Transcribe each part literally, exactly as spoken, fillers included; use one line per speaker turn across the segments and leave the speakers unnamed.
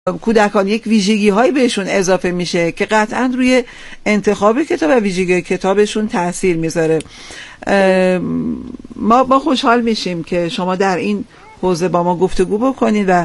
کودکان یک ویژگی هایی بهشون اضافه میشه که قطعا روی انتخاب کتاب و ویژگی کتابشون تاثیر میذاره. ما با خوشحال میشیم که شما در این حوزه با ما گفتگو بکنید و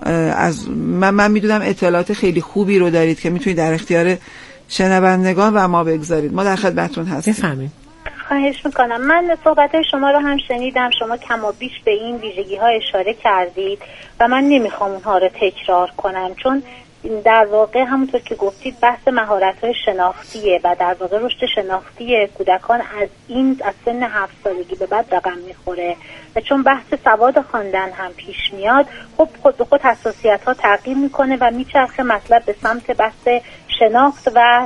از من, من میدونم اطلاعات خیلی خوبی رو دارید که میتونید در اختیار شنوندگان و ما بگذارید. ما در خدمتتون هستیم.
بفرمایید.
خواهش میکنم. من صحبت‌های شما رو هم شنیدم. شما کم و بیش به این ویژگی‌ها اشاره کردید و من نمیخوام اونها رو تکرار کنم، چون در واقع همونطور که گفتید بحث مهارت‌های شناختیه و در واقع رشد شناختی کودکان از این از سن هفت سالگی به بعد رقم میخوره و چون بحث سواد خواندن هم پیش میاد، خب خود به خود حساسیت‌ها تغییر میکنه و میچرخه مطلب به سمت بحث شناخت و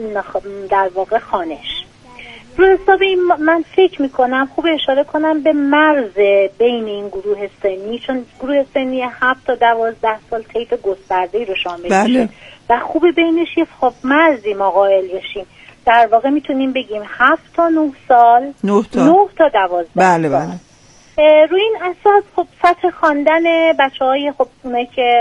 در واقع خوانش. رو حساب این من فکر میکنم خوب اشاره کنم به مرز بین این گروه سنی، چون گروه سنی هفت تا دوازده سال طیف گسترده‌ای رو شامل
بله.
میشه و خوب بینش یه خب مرزی ما قائل بشیم. در واقع میتونیم بگیم هفت تا نه سال،
نه تا
نه تا دوازده
بله
سال.
بله.
روی این اساس خب سطح خواندن بچه‌های خب اونایی که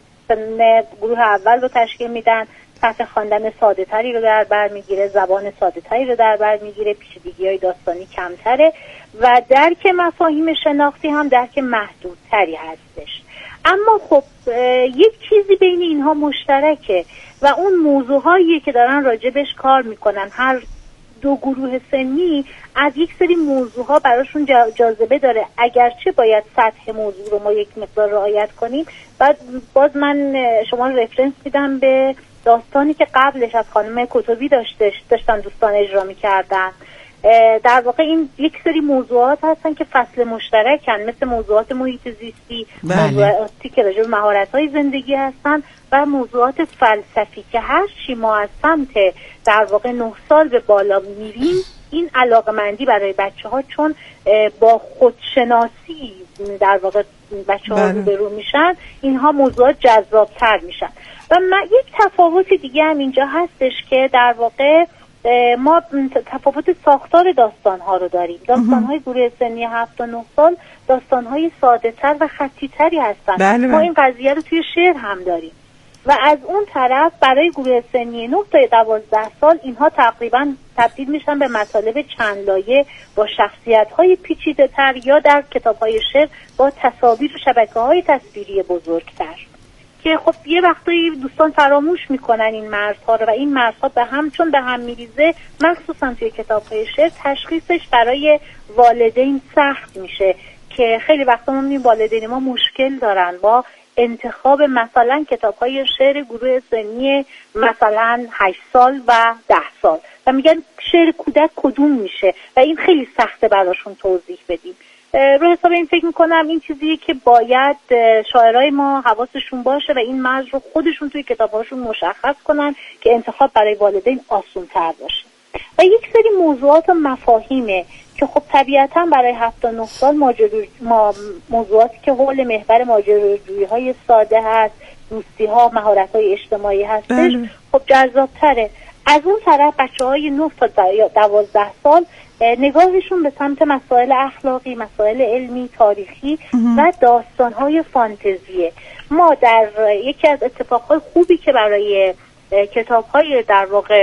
سن گروه اول رو تشکیل میدن سطح خواندن ساده تری رو در بر میگیره، زبان ساده تری رو در بر میگیره، پیچیدگی‌های داستانی کمتره و درک مفاهیم شناختی هم درک محدودتری هستش. اما خب یک چیزی بین اینها مشترکه و اون موضوعهایی که دارن راجبش کار میکنن، هر دو گروه سنی از یک سری موضوعها براشون جاذبه داره، اگرچه باید سطح موضوع رو ما یک مقدار رعایت کنیم. بعد باز من شما رفرنس میدم به داستانی که قبلش از خانم کتبی داشتش داشتن دوستان اجرا می‌کردن. در واقع این یک سری موضوعات هستن که فصل مشترکن، مثل موضوعات محیط زیستی،
بله.
موضوعاتی که راجع به مهارت‌های زندگی هستن و موضوعات فلسفی که هر چی ما از سمت در واقع نه سال به بالا میریم، این علاقمندی برای بچه‌ها چون با خودشناسی در واقع بچه‌ها روبرو میشن، اینها موضوعات جذاب‌تر میشن. و من یک تفاوت دیگه هم اینجا هستش که در واقع ما تفاوت ساختار داستان‌ها رو داریم. داستان‌های گروه سنی هفت تا نه سال داستان‌های ساده‌تر و خطی‌تری هستن.
بله
ما
بله.
این قضیه رو توی شعر هم داریم. و از اون طرف برای گروه سنی نه تا دوازده سال اینها تقریباً تبدیل میشن به مطالب چند لایه با شخصیت‌های پیچیده‌تر یا در کتاب‌های شعر با تصاویر و شبکه‌های تصویری بزرگتر که خب یه وقتایی دوستان فراموش میکنن این مرزها رو و این مرزها به هم چون به هم میریزه، مخصوصا توی کتاب‌های شعر تشخیصش برای والدین سخت میشه که خیلی وقتا ما میبینیم والدین ما مشکل دارن با انتخاب مثلا کتاب‌های شعر گروه سنی مثلا هشت سال و ده سال و میگن شعر کودک کدوم میشه و این خیلی سخته براشون توضیح بدیم. رو حساب این فکر میکنم این چیزیه که باید شاعرای ما حواسشون باشه و این مرز رو خودشون توی کتاب‌هاشون مشخص کنن که انتخاب برای والدین آسان‌تر باشه. و یک سری موضوعات و مفاهیمه که خب طبیعتاً برای هفت تا نه سال ما موضوعاتی که حول محور ماجراجویی‌های ساده هست، دوستی‌ها، مهارت‌های اجتماعی هستش، بله. خب جذاب‌تره. از اون طرف بچه‌های نه تا دوازده سال نگاهشون به سمت مسائل اخلاقی، مسائل علمی، تاریخی و داستان‌های فانتزیه. ما در یکی از اتفاقهای خوبی که برای کتاب‌های در واقع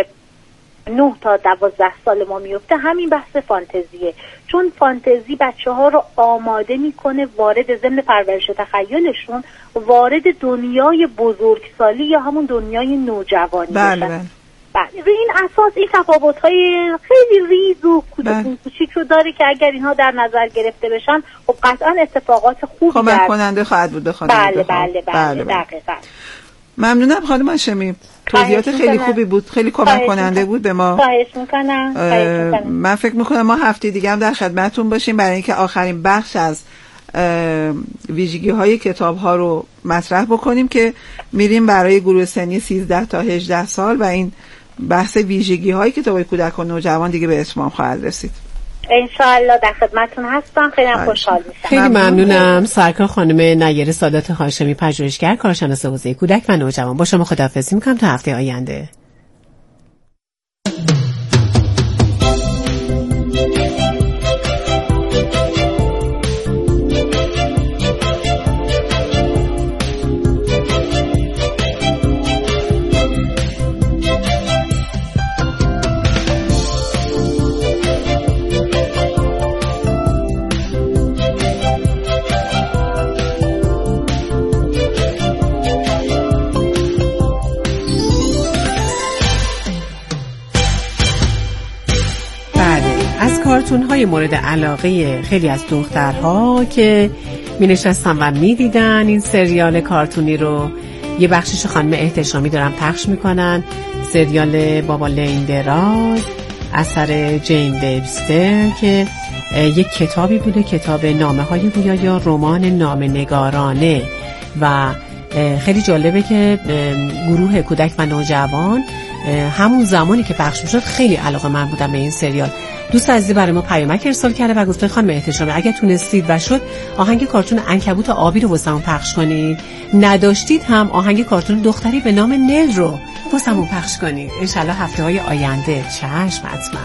نه تا دوازده سال ما میفته همین بحث فانتزیه، چون فانتزی بچه‌ها رو آماده میکنه وارد ضمن پرورش تخیلشون وارد دنیای بزرگسالی یا همون دنیای نوجوانی
بله
بشن.
بله.
بله. روی این اساس این تفاوت‌های خیلی ریز و کوچیک رو داره که اگر اینها در نظر گرفته بشن خب قطعا اتفاقات خوبی
کمک کننده خواهد بود.
بله بله بله دقیقاً.
ممنونم خانم هاشمی، توضیحات خیلی خوبی بود، خیلی کمک کننده بود به ما.
خواهش میکنم.
من فکر میکنم ما هفته دیگه هم در خدمتتون باشیم برای اینکه آخرین بخش از ویژگی های کتاب ها رو مطرح بکنیم که میریم برای گروه سنی سیزده تا هجده سال و این بحث ویژگی های کتاب کودک و نوجوان دیگه به اتمام خواهد رسید.
انشاءالله در خدمتتون هستم. خیلی خوشحال میشم.
خیلی ممنونم. سرکار خانم نیره سادات هاشمی، پژوهشگر، کارشناس حوزه کودک و نوجوان. با شما خداحافظی میکنم تا هفته آینده. کارتون‌های مورد علاقه خیلی از دخترها که می نشستن و می دیدن این سریال کارتونی رو. یه بخشش خانم احتشامی دارن پخش میکنن، سریال بابا لین دراز اثر جین وبستر که یک کتابی بوده، کتاب نامه های گویا یا رمان نامه نگارانه، و خیلی جالبه که گروه کودک و نوجوان همون زمانی که پخش میشد خیلی علاقه من بودم به این سریال. دوست عزیزی برای ما پیامک ارسال کرده و گفته خانم احتشامی اگه تونستید و شد آهنگ کارتون عنکبوت آبی رو واسمون پخش کنید، نداشتید هم آهنگ کارتون دختری به نام نل رو واسمون پخش کنید. انشالله هفته های آینده. چشم حتما.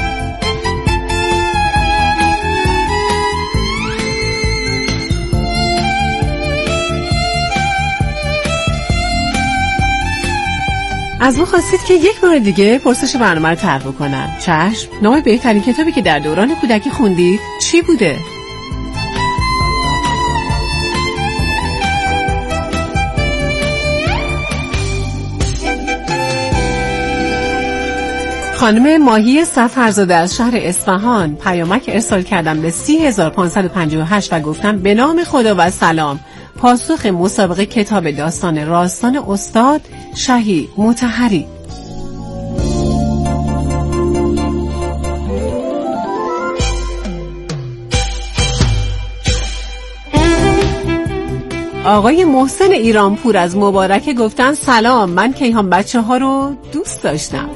از ما خواستید که یک بار دیگه پرسش برنامه رو طرح بکنم. چشم. نام بهترین کتابی که در دوران کودکی خوندید چی بوده؟ خانم ماهی سفرزاده از شهر اصفهان پیامک ارسال کردم به سی هزار و پانصد و پنجاه و هشت و گفتم به نام خدا و سلام، پاسخ مسابقه کتاب داستان راستان استاد شهی مطهری. آقای محسن ایرانپور از مبارکه گفتن سلام، من کیهان بچه ها رو دوست داشتم.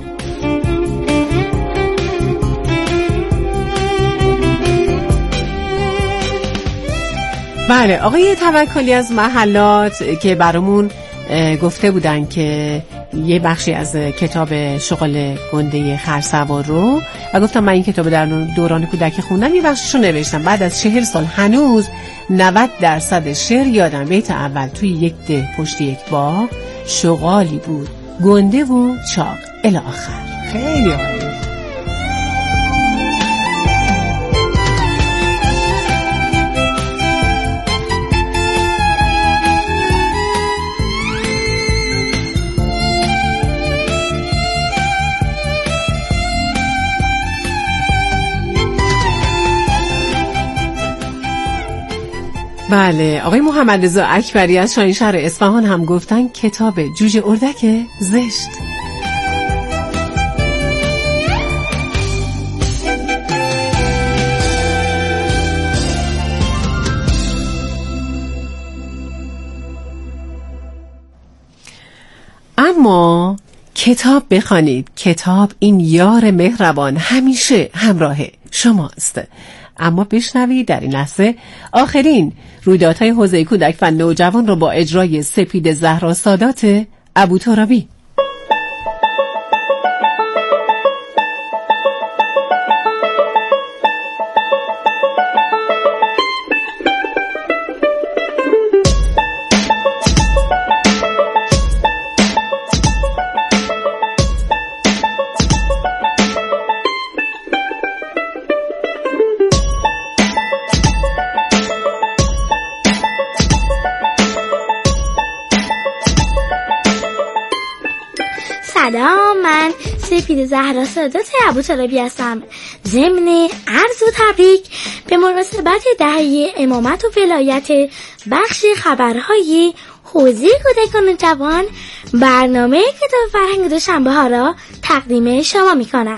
بله، آقای توکلی از محلات که برامون گفته بودن که یه بخشی از کتاب شغل گنده خرسوار رو، و گفتم من این کتاب در دوران کودکی خوندم، یه بخشش رو نوشتم. بعد از چهل سال هنوز نود درصد شعر یادم. بیت اول توی یک ده پشت یک باغ شغالی بود گنده و چاق الی آخر. خیلی عالی. بله، آقای محمد رضا اکبری از شاهینشهر اصفهان هم گفتن کتاب جوجه اردک زشت. اما کتاب بخوانید، کتاب این یار مهربان همیشه همراه شماست. اما بشنوید در این لحظه آخرین رویدادهای حوزه کودک و نوجوان رو با اجرای سپید زهرا سادات ابوترابی.
سلام، من سپید زهرا سادات ابوترابی هستم. ضمن عرض و تبریک به مناسبت دهه امامت و ولایت بخش خبرهای حوزه کودک و نوجوان، برنامه کتاب فرهنگ دوشنبه ها را تقدیم شما می کنم.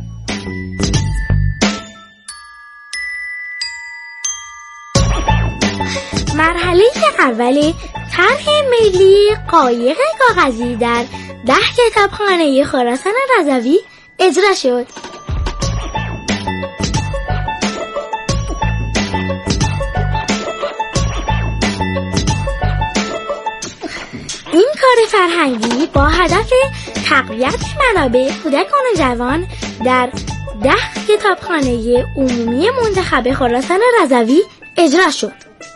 مرحله اول طرح ملی قایق کاغذی در ده کتابخانه خراسان رضوی اجرا شد. این کار فرهنگی با هدف تقویت منابع کودک و نوجوان در ده کتابخانه عمومی منتخب خراسان رضوی اجرا شد.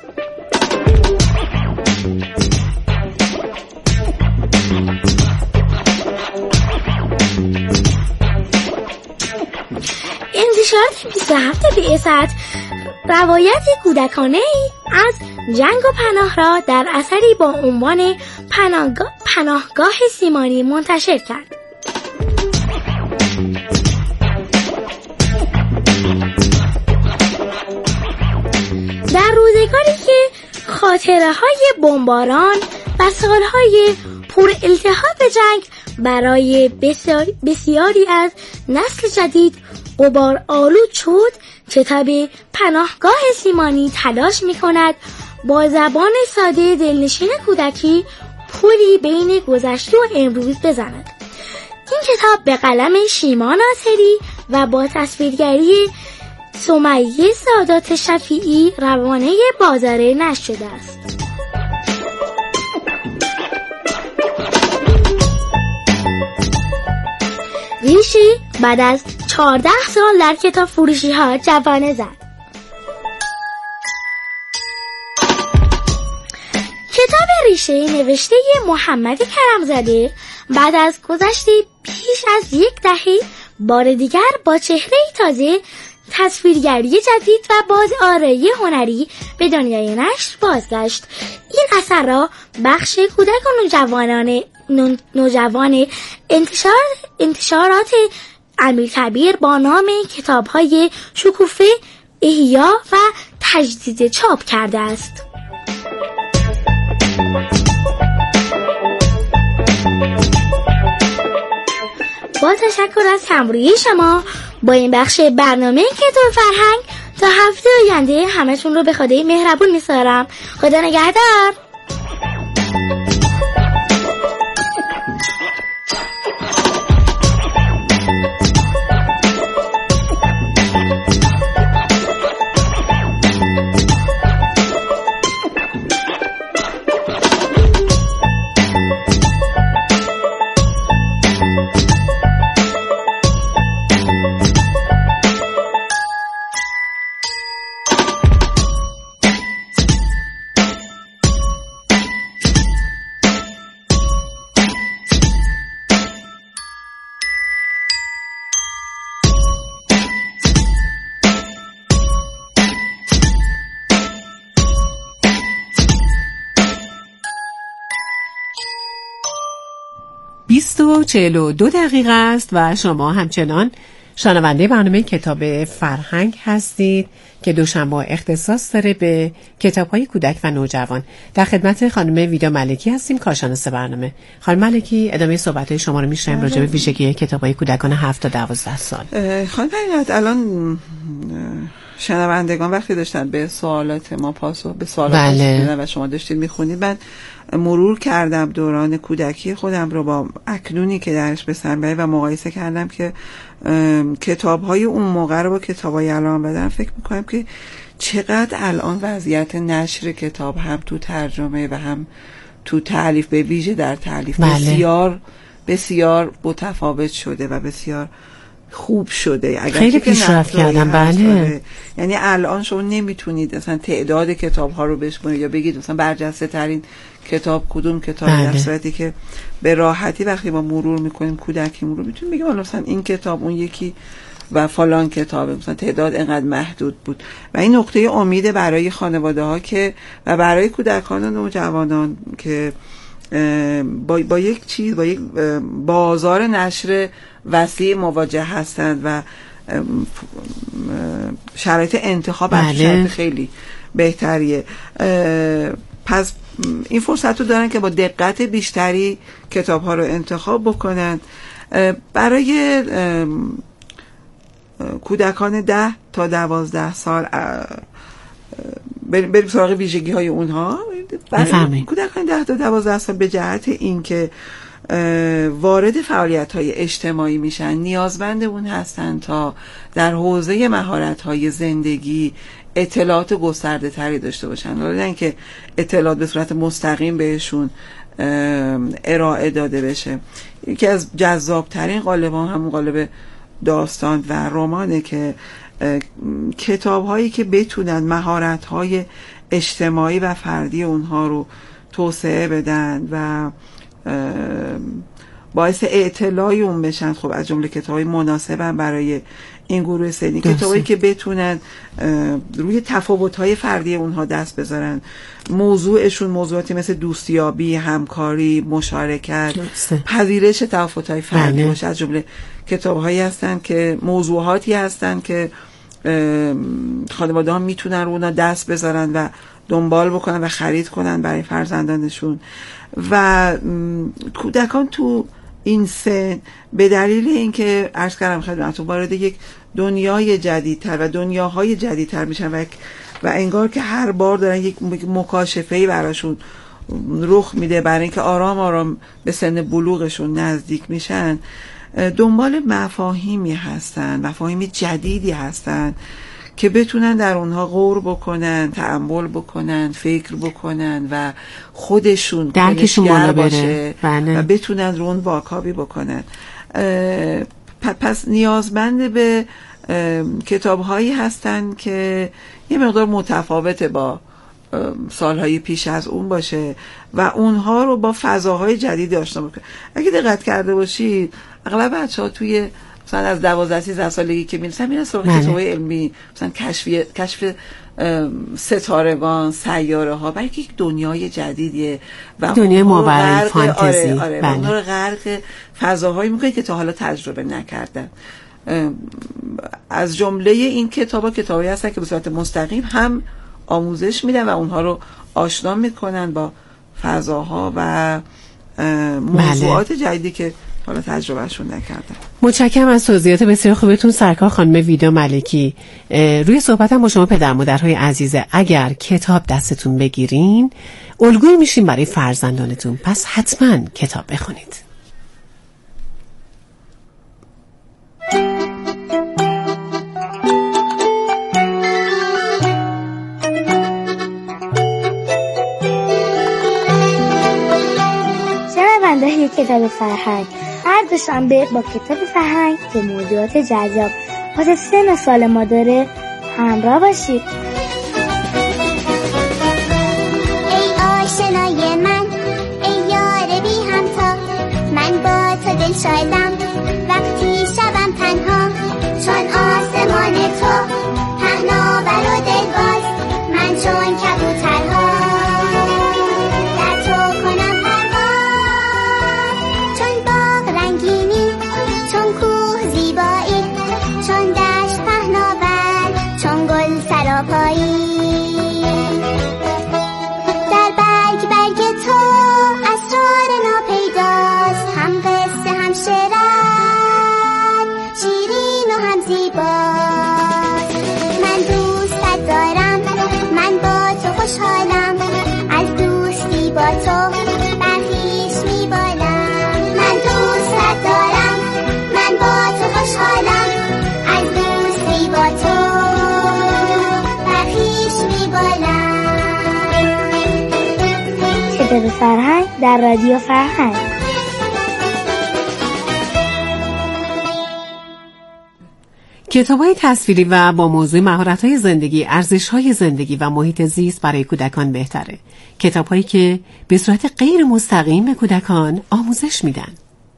انتشارات بیست و هفت بعثت روایت کودکانه ای از جنگ و پناه را در اثری با عنوان پناهگاه, پناهگاه سیمانی منتشر کرد. خاطره های بمباران و سالهای پر التهاب جنگ برای بسیار بسیاری از نسل جدید غبار آلود شد. کتاب پناهگاه سیمانی تلاش می کند با زبان ساده دلنشین کودکی پلی بین گذشته و امروز بزند. این کتاب به قلم شیما ناصری و با تصویرگری سمیه سادات شفیعی روانه بازاره نشر شده است. ریشی بعد از چهارده سال در کتاب فروشی ها جوانه زد. کتاب ریشه نوشته محمد کرمزاده بعد از گذشت بیش از یک دهه بار دیگر با چهره تازه، تصویرگری جدید و بازآرایی هنری به دنیای نشر بازگشت. این اثر را بخش کودک و نوجوانان نوجوان انتشار انتشارات امیرکبیر با نام کتاب‌های شکوفه، احیا و تجدید چاپ کرده است. با تشکر از همراهی شما با این بخش برنامه کتاب فرهنگ، تا هفته آینده همتون رو به خدای مهربون می‌سپارم. خدا نگهدار.
بیست و چهل و دو دقیقه است و شما همچنان شنونده برنامه کتاب فرهنگ هستید که دوشنبه اختصاص داره به کتاب‌های کودک و نوجوان. در خدمت خانم ویدا ملکی هستیم، کارشناس برنامه. خانم ملکی، ادامه صحبت‌های شما رو می‌شنویم راجع به ویژگی کتاب‌های کودکان هفت تا دوازده سال.
خانم ملکی، الان شنوندگان وقتی داشتن به سوالات ما پاسخ به سوالات
بله.
و شما داشتید می‌خونید، من مرور کردم دوران کودکی خودم رو با اکنونی که درش به سر میبره و مقایسه کردم که کتاب‌های اون موقع رو با کتاب‌های الان بدم. فکر می‌کنم که چقدر الان وضعیت نشر کتاب هم تو ترجمه و هم تو تالیف، به ویژه در تالیف
بله.
بسیار بسیار متفاوت شده و بسیار خوب شده. اگر
خیلی پیشرفت کردن. بله.
یعنی الان شما نمیتونید مثلا تعداد کتاب ها رو بشمارید یا بگید مثلا برجسته ترین کتاب کدوم کتاب،
بله.
در صورتی که به راحتی وقتی ما مرور میکنیم کودکیمون رو میتونیم بگیم مثلا این کتاب اون یکی و فلان کتاب، مثلا تعداد اینقدر محدود بود. و این نقطه امید برای خانواده ها که و برای کودکان و نوجوانان که با, با یک چیز، با یک بازار نشر وسیع مواجه هستند و شرایط انتخاب
بله.
شرایط خیلی بهتریه. پس این فرصت رو دارن که با دقت بیشتری کتاب ها رو انتخاب بکنن. برای کودکان ده تا دوازده سال بریم سراغ ویژگی های اونها. برای کودکان ده تا دوازده سال به جهت این که وارد فعالیت های اجتماعی میشن، نیازمند اون هستن تا در حوزه مهارت های زندگی اطلاعات گسترده تری داشته باشن. حالا نه اینکه اطلاعات به صورت مستقیم بهشون ارائه داده بشه. یکی از جذاب ترین قالب‌ها همون قالب داستان و رمانه که کتاب هایی که بتونن مهارت های اجتماعی و فردی اونها رو توسعه بدن و باعث اطلاعی اون بشن. خب از جمله کتابای مناسبن برای این گروه سنی، کتابایی که بتونن روی تفاوت‌های فردی اونها دست بذارن، موضوعشون موضوعاتی مثل دوستیابی، همکاری، مشارکت، پذیرش تفاوت‌های فردی
بله.
باشه. از جمله کتاب‌هایی هستن که موضوعاتی هستن که خانواده‌ها میتونن رو اونا دست بذارن و دنبال بکنن و خرید کنن برای فرزندانشون. و کودکان تو این سن به دلیل اینکه عرض کردم خدمتتون وارد یک دنیای جدیدتر و دنیاهای جدیدتر میشن و و انگار که هر بار دارن یک مکاشفه‌ای براشون رخ میده برای اینکه آرام آرام به سن بلوغشون نزدیک میشن، دنبال مفاهیمی هستن، مفاهیم جدیدی هستن که بتونن در اونها غور بکنن، تأمل بکنن، فکر بکنن و خودشون
درکشون بالا بره
و بتونن رو اون واکاوی بکنن. پس نیازمند به کتاب‌هایی هستن که یه مقدار متفاوته با سالهای پیش از اون باشه و اونها رو با فضاهای جدید آشنا بکنه. اگه دقت کرده باشی اغلب بچه‌ها توی مثلا از دوازده سیزده سالگی که میرسن میرن سراغ کتاب‌های علمی، مثلا کشف کشف ستارگان، سیاره ها، بلکه یک دنیای جدیدیه و
دنیای ماورای فانتزی.
آره آره اونها رو غرق فضاهایی میکنه که تا حالا تجربه نکردن. از جمله این کتابا کتابایی هستن که به صورت مستقیم هم آموزش میدن و اونها رو آشنا میکنن با فضاها و موضوعات بله. جدیدی که حالا تجربهشون نکردن.
متشکرم از توضیحات بسیار خوبتون سرکار خانم ویدا ملکی. روی صحبتم با شما پدر مادرهای عزیزه، اگر کتاب دستتون بگیرین الگویی میشین برای فرزندانتون، پس حتما کتاب بخونید.
شنونده کتاب فرهنگ، هر دوشنبه با کتاب فرهنگ که موضوعات جذاب واسه سن سال ما داره همراه باشید.
ای آشنای من، ای یار بی همتا، من با تو دل شایدم وقتی شبم تنها، چون آسمان تو پهناور و دلباز، من چون کبوترها در تو کنم پرواز، چون باغ رنگینی، چون کوه زیبایی، چون دشت پهناور، چون گل سراپایی، در برگ برگ تو اسرار ناپیداست، هم قصه هم شعرت شیرین و هم زیباست. من دوستت دارم، من با تو خوشحالم، از دوستی با تو برخیش میبالم. من دوستت دارم، من با تو خوشحالم، از دوستی با تو برخیش میبالم.
کتاب فرهنگ در رادیو فرهنگ.
کتاب‌های تصویری و با موضوع مهارت‌های زندگی، ارزش‌های زندگی و محیط زیست برای کودکان بهتره. کتاب‌هایی که به صورت غیر مستقیم به کودکان آموزش میدن.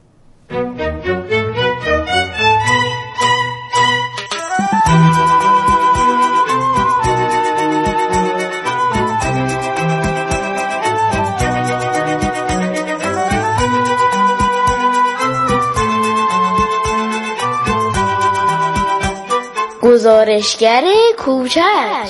گزارشگر کوچک.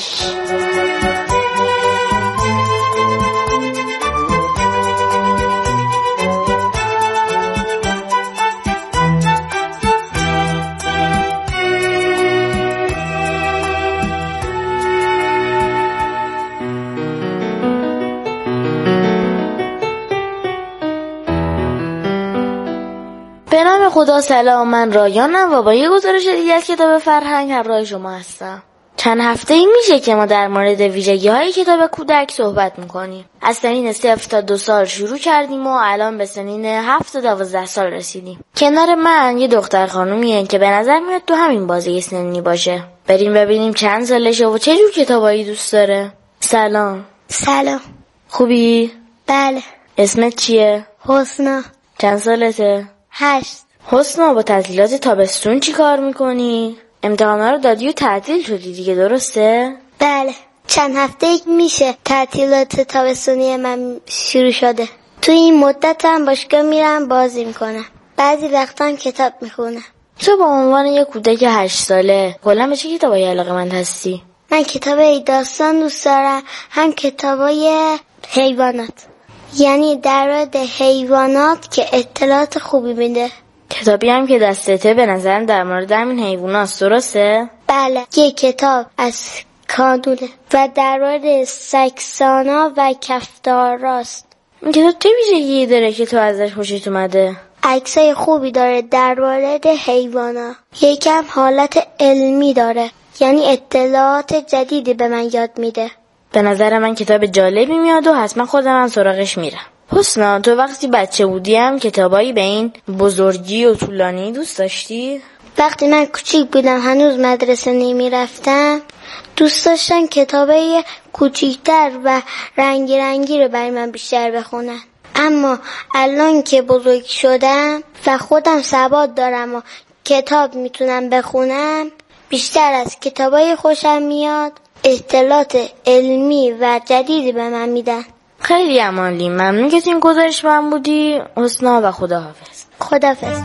به نام خدا سلام، من رایانم و با یه گزارش دیگه از کتاب فرهنگ همراه شما هستم. چند هفته این میشه که ما در مورد ویژگی های کتاب کودک صحبت میکنیم. از سنین صفر تا دو سال شروع کردیم و الان به سنین هفت تا دوازده سال رسیدیم. کنار من یه دختر خانومیه که به نظر میاد تو همین بازه سنی باشه. بریم ببینیم چند سالشه و چه جور کتابایی دوست داره. سلام.
سلام.
خوبی؟
بله.
اسمت چیه؟
حسنا.
چند سالته؟
هشت.
حسنا، با تعطیلات تابستون چی کار میکنی؟ امتحانا رو دادی و تعطیل شدی دیگه، درسته؟
بله، چند هفته میشه تعطیلات تابستونی من شروع شده. تو این مدت هم باشگاه میرم بازی میکنم، بعضی وقتا هم کتاب میخونم.
تو به عنوان یک کودک هشت ساله کلا به چه کتابایی علاقه‌مند هستی؟
من کتاب داستان دوست دارم، هم کتابای حیوانات، یعنی در مورد حیوانات که اطلاعات خوبی میده.
کتابی هم که دستته به نظرم در مورد همین حیوانات، درسته؟
بله، یک کتاب از کانونه و در مورد سکسانا و کفتاراست.
این کتاب چه ویژگی داره که تو ازش خوشت اومده؟
عکسای خوبی داره در مورد حیوانا، یکم حالت علمی داره، یعنی اطلاعات جدیدی به من یاد میده.
به نظر من کتاب جالبی میاد و حتما خودم هم سراغش میرم. حسنا، تو وقتی بچه بودی هم کتابایی به این بزرگی و طولانی دوست داشتی؟
وقتی من کوچیک بودم، هنوز مدرسه نمی رفتم، دوست داشتم کتابای کوچیکتر و رنگی رنگی رو برای من بیشتر بخونن. اما الان که بزرگ شدم و خودم سواد دارم و کتاب میتونم بخونم، بیشتر از کتابای خوشم میاد، اطلاعات علمی و جدیدی به من میدن.
خیلی عمالی، ممنون که تو این گزارش من بودی. حسنا و خداحافظ.
خداحافظ.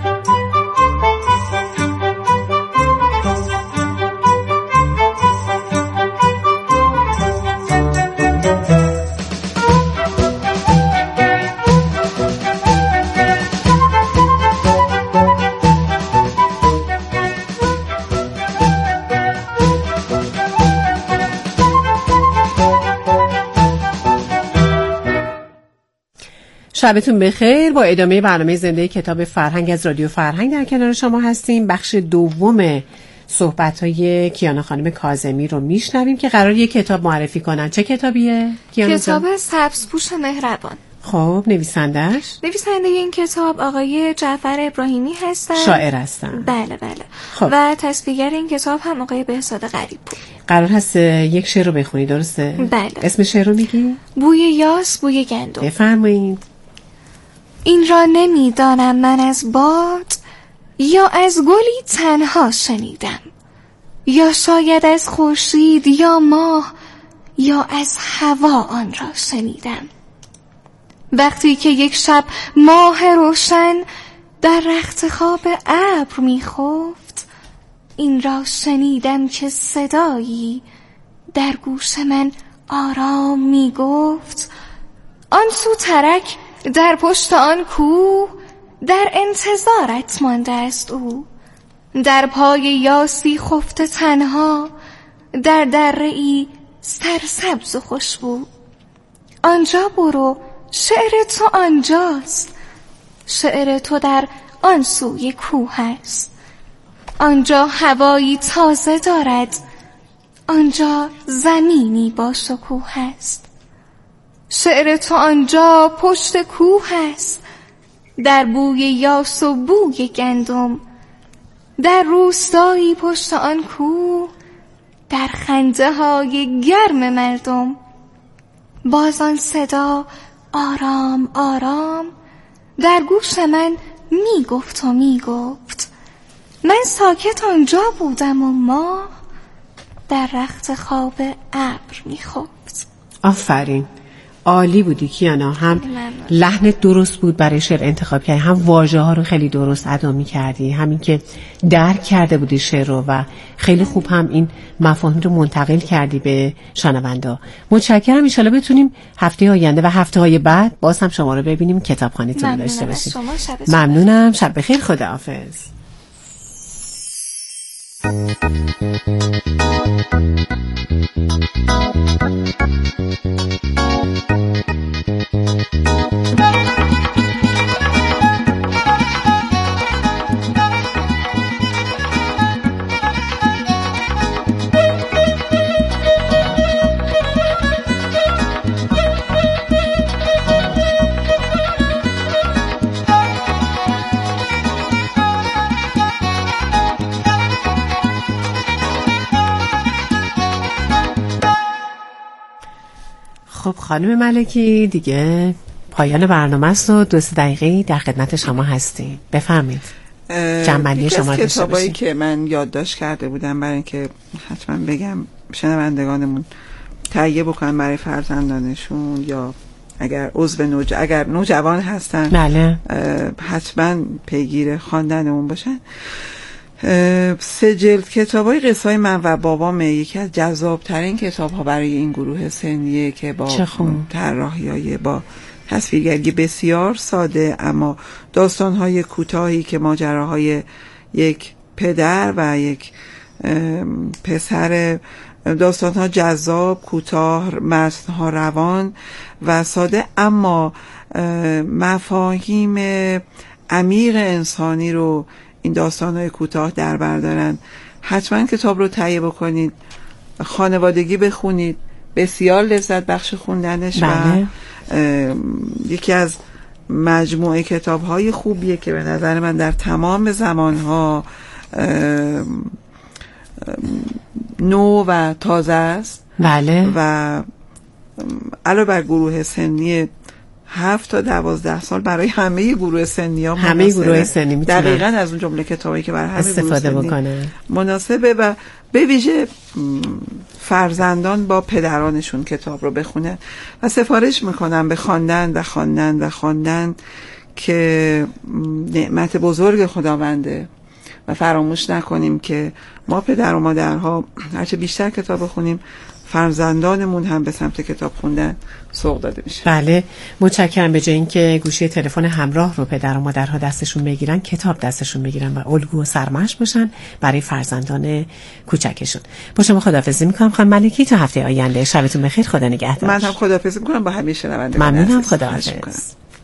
شبتون بخیر. با ادامه برنامه زنده کتاب فرهنگ از رادیو فرهنگ در کنار شما هستیم. بخش دوم صحبت‌های کیانا خانم کاظمی رو میشنویم که قرار یک کتاب معرفی کنن. چه کتابیه کیانا جان؟
کتاب سبزپوش مهربان.
خب نویسندش؟
نویسنده این کتاب آقای جعفر ابراهیمی هستن.
شاعر هستن.
بله بله.
خب.
و تصویرگر این کتاب هم آقای بهزاد غریب بود.
قرار هست یک شعر رو بخونی، درسته؟
بله.
اسم شعر رو میگی؟
بوی یاس بوی گندم.
بفرمایید.
این را نمیدانم من از باد یا از گلی تنها شنیدم، یا شاید از خورشید یا ماه یا از هوا آن را شنیدم. وقتی که یک شب ماه روشن در رخت خواب ابر میخفت، این را شنیدم که صدایی در گوش من آرام میگفت، آن سو ترک در پشت آن کوه در انتظارت مانده است او، در پای یاسی خفته تنها در دره‌ای سرسبز و خوشبو. آنجا برو، شعر تو آنجاست، شعر تو در آن سوی کوه است. آنجا هوایی تازه دارد، آنجا زمینی با شکوه است. شعر تو آنجا پشت کوه است، در بوی یاس و بوی گندم، در روستایی پشت آن کوه، در خنده های گرم مردم. باز آن صدا آرام آرام در گوش من می گفت و می گفت، من ساکت آنجا بودم و ماه در رخت خواب ابر می خفت.
آفرین، عالی بودی کیانا. هم لحن درست بود برای شعر انتخاب کردی، هم واژه ها رو خیلی درست ادا می کردی، همین که درک کرده بودی شعر رو و خیلی خوب هم این مفاهیم رو منتقل کردی به شنوندا. متشکرم. ان شاءالله بتونیم هفته آینده و هفته های بعد باز هم شما رو ببینیم کتابخانه‌تون رو داشته باشیم. ممنونم. شب بخیر. خداحافظ. خب خانم ملکی، دیگه پایان برنامه است و دو سه دقیقه در خدمت شما هستیم. بفرمایید. جنبندی شما داشته باشید.
کتابایی که من یادداشت کرده بودم برای اینکه حتما بگم شنوندگانمون تهیه بکنن برای فرزندانشون، یا اگر عضو نوج... اگر نوجوان هستن
بله
حتما پیگیر خواندن اون باشن. سه جلد کتابای قصه های من و بابام یکی از جذابترین کتاب ها برای این گروه سنیه که با طراحی‌های با تصویرگری بسیار ساده اما داستان‌های کوتاهی که ماجراهای یک پدر و یک پسر، داستان‌ها جذاب، کوتاه، متن‌ها روان و ساده اما مفاهیم عمیق انسانی رو این داستان‌های کوتاه در بر دارن. حتما کتاب رو تهیه بکنید، خانوادگی بخونید، بسیار لذت بخش خوندنش. بله. و یکی از مجموعه کتاب‌های خوبیه که به نظر من در تمام زمان‌ها نو و تازه است.
بله.
و علاوه بر گروه سنی هفت تا دوازده سال برای همه گروه سنی ها
همه گروه سنی میتونن
دقیقاً از اون جمله کتابی که برای همه
استفاده بکنه
مناسبه و به ویژه فرزندان با پدرانشون کتاب رو بخونن و سفارش میکنم به خواندن و خواندن و خواندن که نعمت بزرگ خداونده و فراموش نکنیم که ما پدر و مادرها هرچه بیشتر کتاب بخونیم فرزندانمون هم به سمت کتاب خوندن سوق داده میشه.
بله، متشکرم. به جای اینکه گوشی تلفن همراه رو پدر و مادرها دستشون بگیرن، کتاب دستشون بگیرن و الگو و سرمشق باشن برای فرزندان کوچکشون. با شما خداحافظی میکنم خانم ملکی تا هفته آینده. شبتون بخیر، خدا نگهدار.
من هم خداحافظی میکنم با همه شنوندگان.
ممنونم، خداحافظ.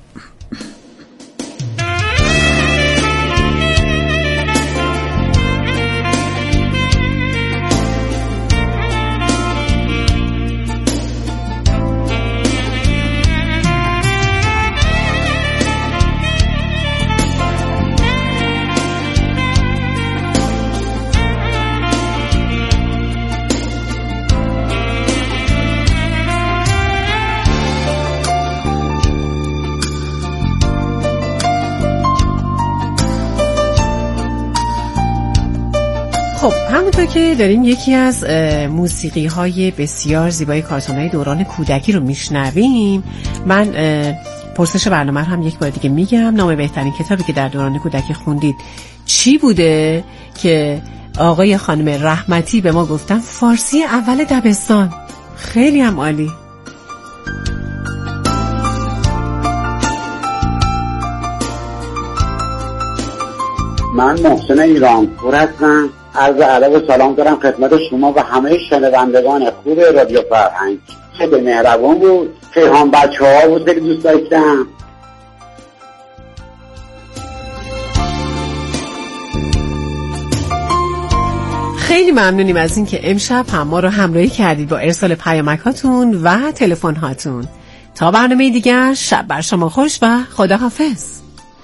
خب همونطور که داریم یکی از موسیقی های بسیار زیبای کارتون های دوران کودکی رو میشنویم، من پرسش برنامه رو هم یک بار دیگه میگم. نام بهترین کتابی که در دوران کودکی خوندید چی بوده؟ که آقای خانم رحمتی به ما گفتن فارسی اول دبستان. خیلی هم عالی.
من محسن ایرانپور هستم. عرض ادب و سلام دارم خدمت شما و همه شنوندگان خوب رادیو فرهنگ. خیلی مهربان بود، پیغام بچه ها بود، خیلی دوست داشتم.
خیلی ممنونیم از این که امشب هم ما رو همراهی کردید با ارسال پیامک هاتون و تلفن هاتون. تا برنامه دیگر، شب بر شما خوش و خداحافظ.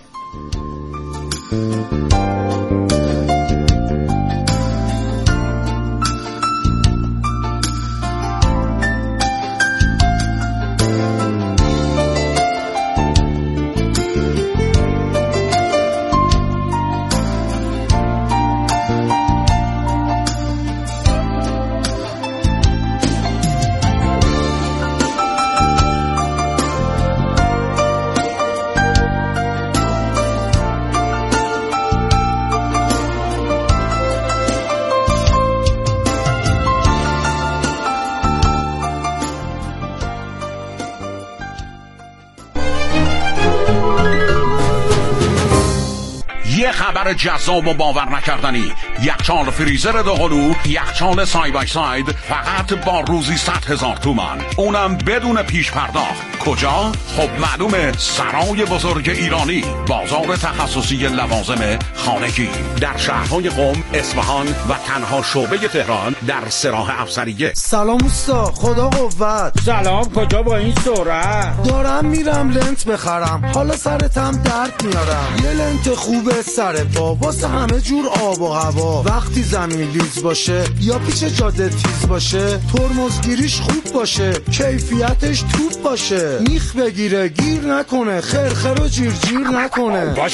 خبر جذاب و باور نکردنی. یخچال فریزر دوقلو، یخچال سای بای ساید، فقط با روزی صد هزار تومان، اونم بدون پیش پرداخت. کجا؟ خب معلومه، سرای بزرگ ایرانی، بازار تخصصی لوازم خانگی در شهرهای قم، اصفهان و تنها شعبه تهران در سراح افسریه.
سلام اوستا، خدا قوت.
سلام، کجا با این سرعت؟
دارم میرم لنت بخرم، حالا سرتم درد میارم. یه لنت خوبه سر پا واسه همه جور آب و هوا. وقتی زمین لیز باشه یا پیش جاده تیز باشه، ترمزگیریش خوب باشه، کیفیتش توپ باشه، میخ بگیره گیر نکنه، خرخر و جیر جیر نکنه.